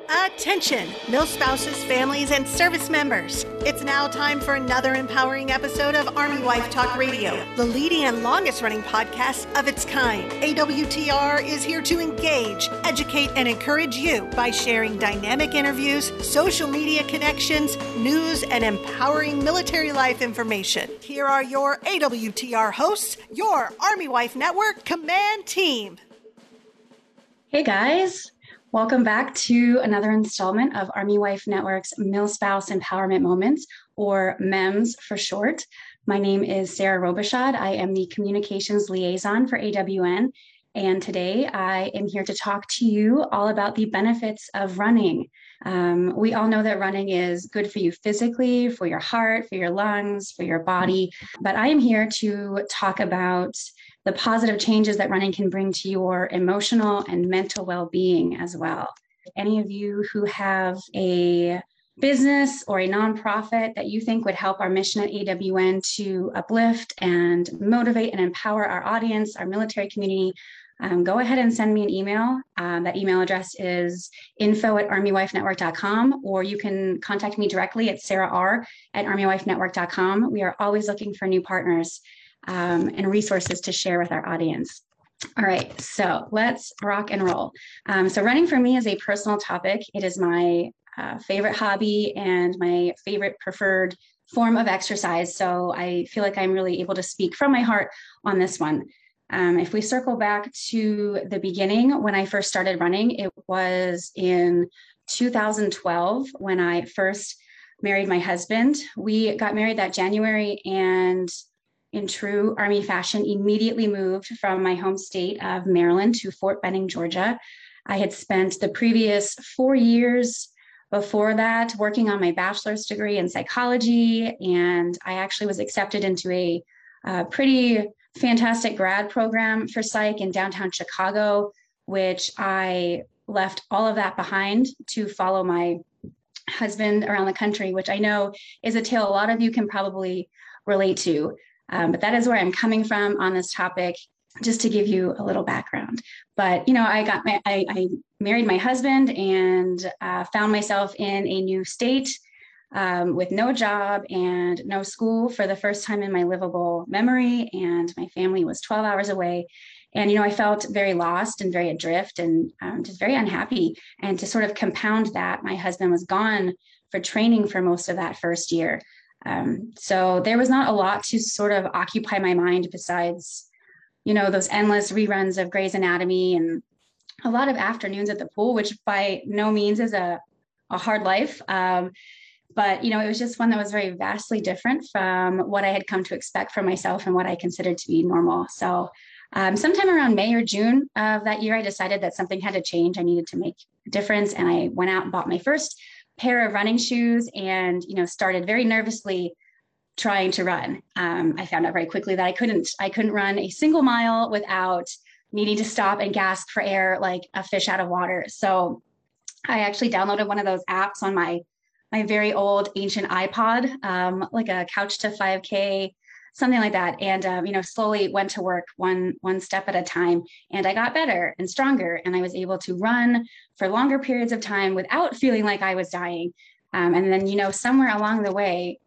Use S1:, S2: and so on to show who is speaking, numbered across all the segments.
S1: Attention, milspouses, families, and service members. It's now time for another empowering episode of Army Wife Talk Radio, the leading and longest running podcast of its kind. AWTR is here to engage, educate, and encourage you by sharing dynamic interviews, social media connections, news, and empowering military life information. Here are your AWTR hosts, your Army Wife Network Command Team.
S2: Hey guys. Welcome back to another installment of Army Wife Network's Milspouse Empowerment Moments, or MEMS for short. My name is Sarah Robichaud. I am the Communications Liaison for AWN, and today I am here to talk to you all about the benefits of running. We all know that running is good for you physically, for your heart, for your lungs, for your body, but I am here to talk about the positive changes that running can bring to your emotional and mental well-being as well. Any of you who have a business or a nonprofit that you think would help our mission at AWN to uplift and motivate and empower our audience, our military community, go ahead and send me an email. That email address is info@armywifenetwork.com, or you can contact me directly at sarah.r@armywifenetwork.com. We are always looking for new partners and resources to share with our audience. All right, so let's rock and roll. So running for me is a personal topic. It is my favorite hobby and my favorite preferred form of exercise. So I feel like I'm really able to speak from my heart on this one. If we circle back to the beginning, when I first started running, it was in 2012 when I first married my husband. We got married that January, and in true Army fashion, immediately moved from my home state of Maryland to Fort Benning, Georgia. I had spent the previous 4 years before that working on my bachelor's degree in psychology, and I actually was accepted into a pretty fantastic grad program for psych in downtown Chicago, which I left all of that behind to follow my husband around the country, which I know is a tale a lot of you can probably relate to. But that is where I'm coming from on this topic, just to give you a little background. But, you know, I married my husband and found myself in a new state with no job and no school for the first time in my livable memory. And my family was 12 hours away. And, you know, I felt very lost and very adrift and just very unhappy. And to sort of compound that, my husband was gone for training for most of that first year. So there was not a lot to sort of occupy my mind besides, you know, those endless reruns of Grey's Anatomy and a lot of afternoons at the pool, which by no means is a hard life. But, you know, it was just one that was very vastly different from what I had come to expect for myself and what I considered to be normal. So sometime around May or June of that year, I decided that something had to change. I needed to make a difference. And I went out and bought my first pair of running shoes and, you know, started very nervously trying to run. I found out very quickly that I couldn't run a single mile without needing to stop and gasp for air like a fish out of water. So I actually downloaded one of those apps on my very old ancient iPod, like a Couch to 5K, something like that. And, you know, slowly went to work one step at a time. And I got better and stronger. And I was able to run for longer periods of time without feeling like I was dying. And then, you know, somewhere along the way,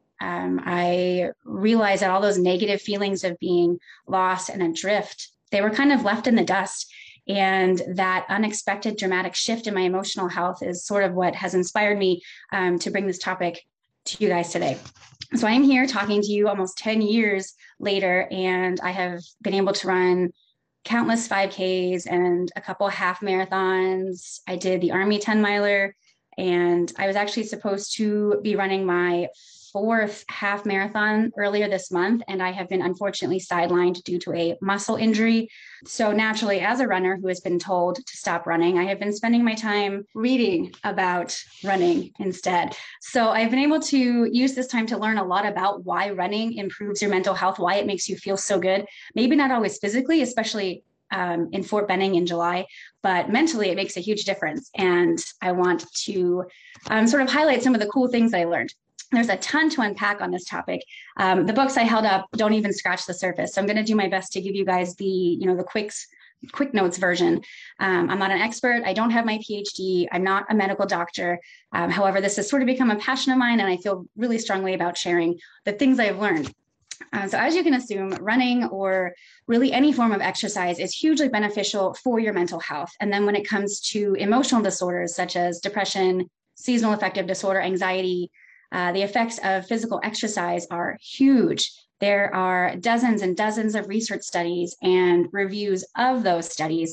S2: I realized that all those negative feelings of being lost and adrift, they were kind of left in the dust. And that unexpected dramatic shift in my emotional health is sort of what has inspired me to bring this topic to you guys today. So I'm here talking to you almost 10 years later, and I have been able to run countless 5Ks and a couple half marathons. I did the Army 10 miler, and I was actually supposed to be running my 4th half marathon earlier this month, and I have been unfortunately sidelined due to a muscle injury. So naturally, as a runner who has been told to stop running, I have been spending my time reading about running instead. So I've been able to use this time to learn a lot about why running improves your mental health, why it makes you feel so good. Maybe not always physically, especially in Fort Benning in July, but mentally it makes a huge difference. And I want to sort of highlight some of the cool things that I learned. There's a ton to unpack on this topic. The books I held up don't even scratch the surface. So I'm going to do my best to give you guys the quick quick notes version. I'm not an expert. I don't have my PhD. I'm not a medical doctor. However, this has sort of become a passion of mine, and I feel really strongly about sharing the things I've learned. So as you can assume, running or really any form of exercise is hugely beneficial for your mental health. And then when it comes to emotional disorders such as depression, seasonal affective disorder, anxiety, the effects of physical exercise are huge. There are dozens and dozens of research studies and reviews of those studies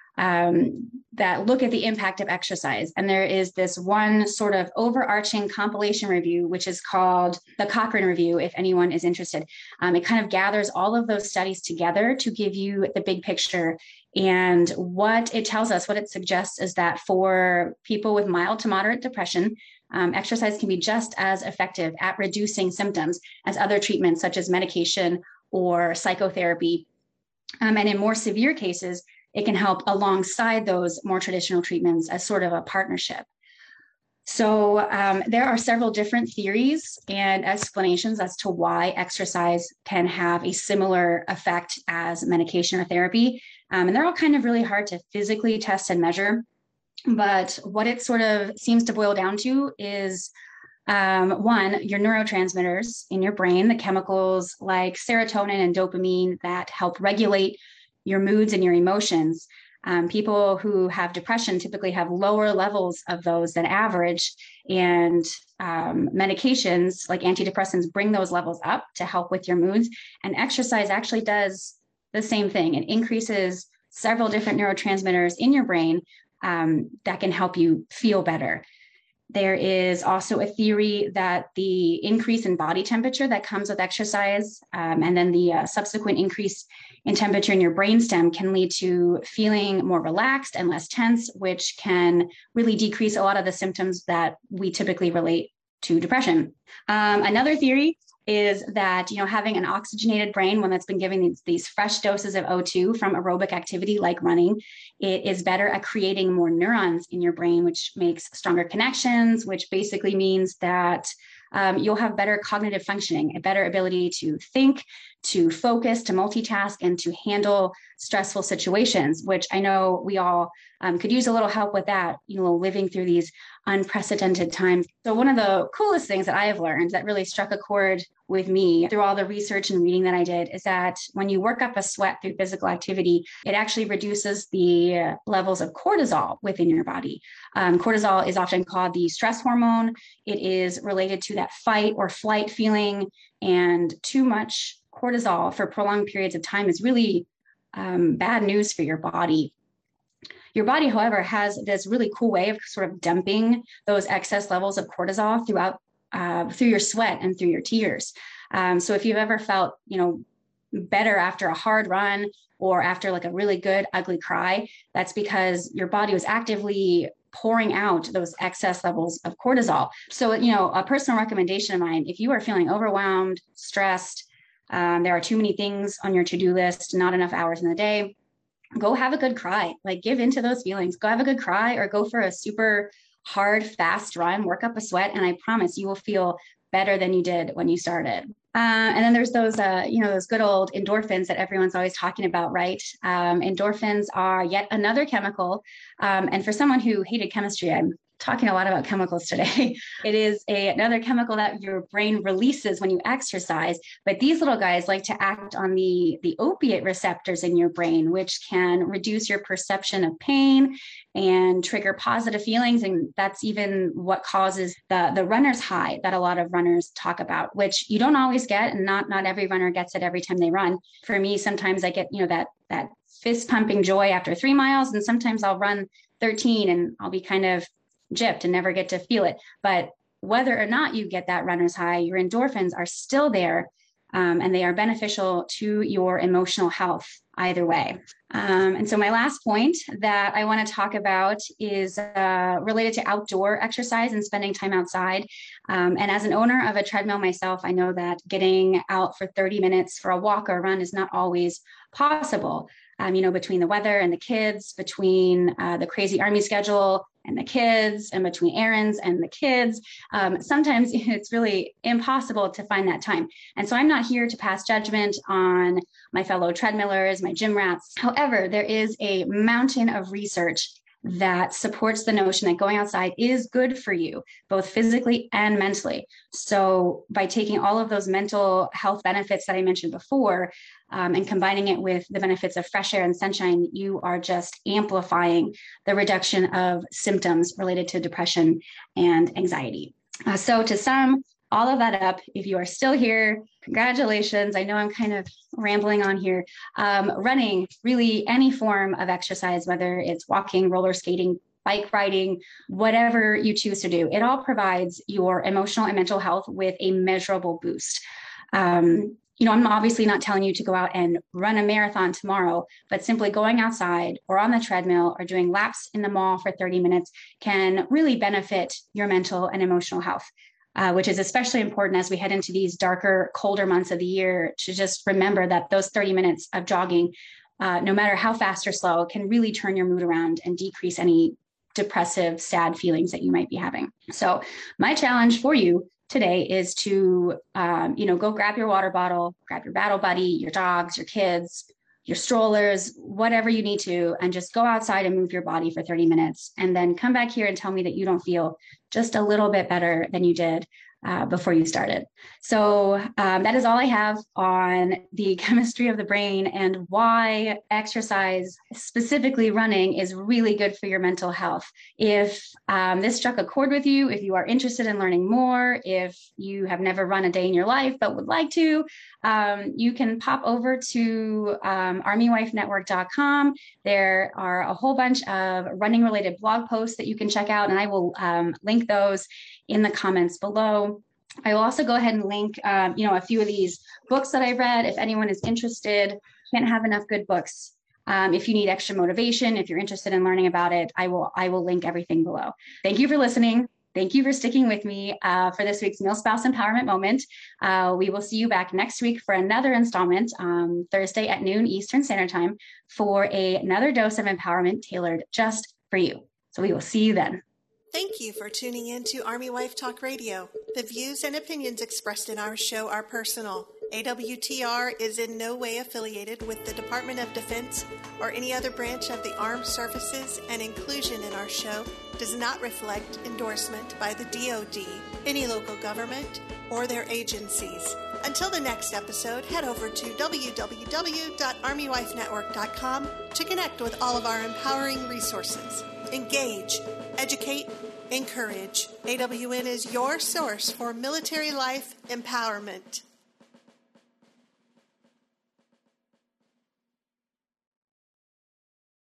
S2: that look at the impact of exercise. And there is this one sort of overarching compilation review, which is called the Cochrane Review, if anyone is interested. It kind of gathers all of those studies together to give you the big picture. And what it tells us, what it suggests is that for people with mild to moderate depression, exercise can be just as effective at reducing symptoms as other treatments such as medication or psychotherapy. And in more severe cases, it can help alongside those more traditional treatments as sort of a partnership. So there are several different theories and explanations as to why exercise can have a similar effect as medication or therapy. And they're all kind of really hard to physically test and measure. But what it sort of seems to boil down to is one, your neurotransmitters in your brain, the chemicals like serotonin and dopamine that help regulate your moods and your emotions. People who have depression typically have lower levels of those than average, and medications like antidepressants bring those levels up to help with your moods. And exercise actually does the same thing. It increases several different neurotransmitters in your brain that can help you feel better. There is also a theory that the increase in body temperature that comes with exercise and then the subsequent increase in temperature in your brainstem can lead to feeling more relaxed and less tense, which can really decrease a lot of the symptoms that we typically relate to depression. Another theory is that, having an oxygenated brain, one that's been giving these fresh doses of O2 from aerobic activity like running, it is better at creating more neurons in your brain, which makes stronger connections, which basically means that you'll have better cognitive functioning, a better ability to think, to focus, to multitask, and to handle stressful situations, which I know we all could use a little help with that, living through these unprecedented times. So one of the coolest things that I have learned that really struck a chord with me through all the research and reading that I did is that when you work up a sweat through physical activity, it actually reduces the levels of cortisol within your body. Cortisol is often called the stress hormone. It is related to that fight or flight feeling, and too much cortisol for prolonged periods of time is really bad news for your body. Your body, however, has this really cool way of sort of dumping those excess levels of cortisol through your sweat and through your tears. So if you've ever felt, better after a hard run or after like a really good ugly cry, that's because your body was actively pouring out those excess levels of cortisol. So, a personal recommendation of mine, if you are feeling overwhelmed, stressed, there are too many things on your to-do list, not enough hours in the day, go have a good cry, like give into those feelings, go have a good cry or go for a super hard, fast run, work up a sweat. And I promise you will feel better than you did when you started. And then there's those, those good old endorphins that everyone's always talking about, right? Endorphins are yet another chemical. And for someone who hated chemistry, I'm talking a lot about chemicals today. It is another chemical that your brain releases when you exercise, but these little guys like to act on the opiate receptors in your brain, which can reduce your perception of pain and trigger positive feelings. And that's even what causes the runner's high that a lot of runners talk about, which you don't always get, and not every runner gets it every time they run. For me, sometimes I get, that fist pumping joy after 3 miles, and sometimes I'll run 13 and I'll be kind of gypped and never get to feel it. But whether or not you get that runner's high, your endorphins are still there, and they are beneficial to your emotional health either way. And so my last point that I want to talk about is related to outdoor exercise and spending time outside. And as an owner of a treadmill myself, I know that getting out for 30 minutes for a walk or a run is not always possible. Between the weather and the kids, between the crazy Army schedule and the kids and between errands and the kids. Sometimes it's really impossible to find that time. And so I'm not here to pass judgment on my fellow treadmillers, my gym rats. However, there is a mountain of research that supports the notion that going outside is good for you, both physically and mentally. So by taking all of those mental health benefits that I mentioned before, and combining it with the benefits of fresh air and sunshine, you are just amplifying the reduction of symptoms related to depression and anxiety. So to sum all of that up, if you are still here, congratulations. I know I'm kind of rambling on here. Running, really any form of exercise, whether it's walking, roller skating, bike riding, whatever you choose to do, it all provides your emotional and mental health with a measurable boost. I'm obviously not telling you to go out and run a marathon tomorrow, but simply going outside or on the treadmill or doing laps in the mall for 30 minutes can really benefit your mental and emotional health. Which is especially important as we head into these darker, colder months of the year, to just remember that those 30 minutes of jogging, no matter how fast or slow, can really turn your mood around and decrease any depressive, sad feelings that you might be having. So my challenge for you today is to, go grab your water bottle, grab your battle buddy, your dogs, your kids, your strollers, whatever you need to, and just go outside and move your body for 30 minutes. And then come back here and tell me that you don't feel just a little bit better than you did before you started. So that is all I have on the chemistry of the brain and why exercise, specifically running, is really good for your mental health. If this struck a chord with you, if you are interested in learning more, if you have never run a day in your life but would like to, you can pop over to armywifenetwork.com. There are a whole bunch of running related blog posts that you can check out, and I will link those in the comments below. I will also go ahead and link, a few of these books that I read. If anyone is interested, can't have enough good books. If you need extra motivation, if you're interested in learning about it, I will link everything below. Thank you for listening. Thank you for sticking with me for this week's MilSpouse Empowerment Moment. We will see you back next week for another installment, Thursday at noon Eastern Standard Time, for another dose of empowerment tailored just for you. So we will see you then.
S1: Thank you for tuning in to Army Wife Talk Radio. The views and opinions expressed in our show are personal. AWTR is in no way affiliated with the Department of Defense or any other branch of the Armed Services, and inclusion in our show does not reflect endorsement by the DoD, any local government, or their agencies. Until the next episode, head over to www.armywifenetwork.com to connect with all of our empowering resources. Engage, educate, encourage. AWN is your source for military life empowerment.